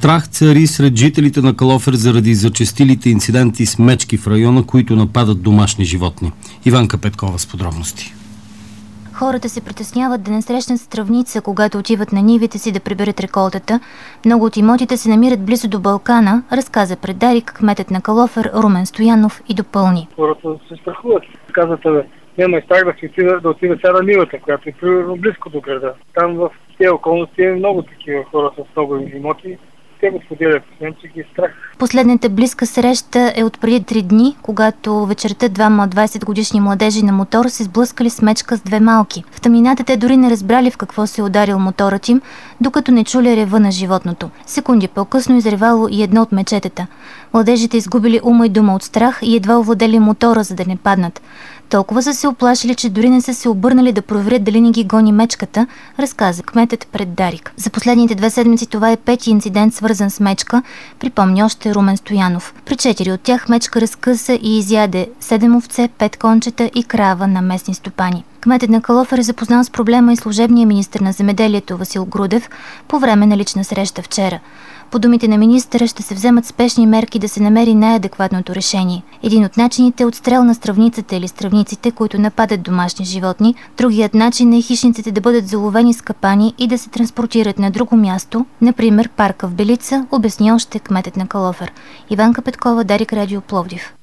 Страх цари сред жителите на Калофер заради зачестилите инциденти с мечки в района, които нападат домашни животни. Иванка Петкова с подробности. Хората се притесняват да не срещнат стръвница, когато отиват на нивите си да приберат реколтата. Много от имотите се намират близо до Балкана, разказа пред Дарик кметът на Калофер Румен Стоянов и допълни. Хората се страхуват. Казват, няма и страх да отида сега на нивата, която е примерно близко до града. Там в тези околности е много такива хора с много имоти. Те го споделят с мен, че ги е страх. Последната близка среща е от преди 3 дни, когато вечерта двама 20-годишни младежи на мотор се сблъскали с мечка с 2 малки. В тъмнината те дори не разбрали в какво се е ударил моторът им, докато не чули рева на животното. Секунди по-късно изревало и едно от мечетата. Младежите изгубили ума и дума от страх и едва овладели мотора, за да не паднат. Толкова са се оплашили, че дори не са се обърнали да проверят дали не ги гони мечката, разказа кметът пред Дарик. За последните 2 седмици това е 5-ти инцидент, свързан с мечка, припомни още Румен Стоянов. При 4 от тях мечка разкъса и изяде 7 овце, 5 кончета и крава на местни стопани. Кметът на Калофер е запознал с проблема и служебния министър на земеделието Васил Грудев по време на лична среща вчера. По думите на министъра ще се вземат спешни мерки да се намери най-адекватното решение. Един от начините е отстрел на стръвницата или стръвниците, които нападат домашни животни. Другият начин е хищниците да бъдат заловени с капани и да се транспортират на друго място, например парка в Белица, обясни още кметът на Калофер. Иванка Петкова, Дарик, Радио Пловдив.